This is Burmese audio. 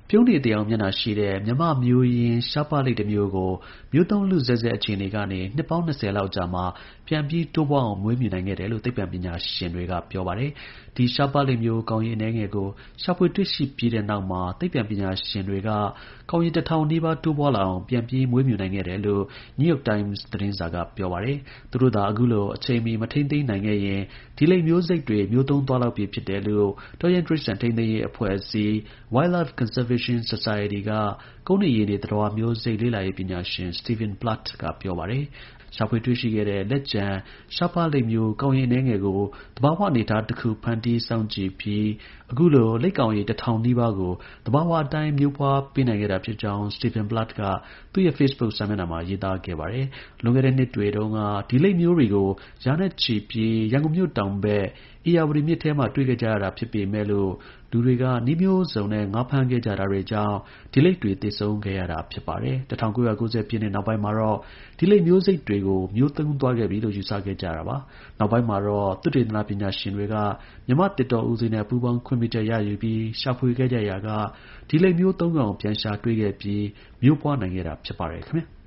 ပြုံးနေတဲ့အောင်မျက်နှာရှိတဲ့မြမမျိုးရင်းရှားပါးလိပ်တစ်မျိုးကိုမျိုးသုံးလူဇက်ဇက်အခြေအနေကနေနှစ်ပေါင်း20လောက်ကြာမှပြန်ပြီးတိုးပွားအောင်မွေးမြူနိုင်ခဲ့တယ်လို့သိပ္ပံပညာရှင်တွေကပြောပါတယ်။ဒီရှားပါးလိပ်မျိုးကောင်ရေအနည်းငယ်ကိုရှာဖွေတွေ့ရှိပြီးတဲ့နောက်မှာသိပ္ပံပညာရှင်တွေကကောင်ရေ1000နီးပါးတိုးပွားလာအောင်ပြန်ပြီးမွေးမြူနိုင်ခဲ့တယ်လို့ New York Times သတင်းစာကပြောပါတယ်။သူတို့သာအခုလိုအချိန်မီမထိန်းသိမ်းနိုင်ခဲ့ရင်ဒီလိပ်မျိုးစိတ်တွေမျိုးသုံးသွားလောက်ပြီဖြစ်တယ်လို့တောရိုင်းတိရစ္ဆာန်ထိန်းသိမ်းရေးအဖွဲ့အစည်း Wildlife Conservation Society ကကုန်းနေရေနေသတ္တဝါမျိုးစိတ်လေ့လာရေးပညာရှင် Stephen Platt ကပြောပါတယ်။ရှာဖွေတွေ့ရှိခဲ့တဲ့လက်ကျန်ရှားပါးလိပ်မျိုးကောင်ရေအနည်းငယ်ကိုသဘာဝအနေအထားတစ်ခုဖန်တီးစောင့်ကြည့်ပြီးအခုလိုလိပ်ကောင်ရေ1000နီးပါးကိုသဘာဝအတိုင်းမျိုးပွားပေးနိုင်ခဲ့တာဖြစ်ကြောင်း Stephen Platt ကသူ့ရဲ့ Facebook စာမျက်နှာမှာရေးသားခဲ့ပါတယ်။လွန်ခဲ့တဲ့နှစ်တွေတုန်းကဒီလိပ်မျိုးတွေကိုရာနဲ့ချီပြီးရန်ကုန်မြို့တောင်ဘက်ဧရာဝတီမြစ်ထဲမှာတွေ့ခဲ့ကြရတာဖြစ်ပေမဲ့လို့လူတွေကနည်းမျိုးစုံနဲ့ငါးဖမ်းခဲ့ကြတာတွေကြောင့်ဒီလိပ်တွေသေဆုံးခဲ့ရတာဖြစ်ပါတယ်။1990ပြည့်နှစ်နောက်ပိုင်းမှာတော့ဒီလိပ်မျိုးစိတ်တွေကိုမျိုးသုံးသွားခဲ့ပြီလို့ယူဆခဲ့ကြတာပါ။နောက်ပိုင်းမှာတော့သုတေသနပညာရှင်တွေကမြမတစ်တော်ဦးစီးနဲ့ပူးပေါင်းခွင့်ပြုချက်ရယူပြီးရှာဖွေခဲ့ကြရာကဒီလိပ်မျိုးသုံးကောင်ပြန်ရှာတွေ့ခဲ့ပြီးမျိုးပွားနိုင်ခဲ့တာဖြစ်ပါတယ်ခင်ဗျာ။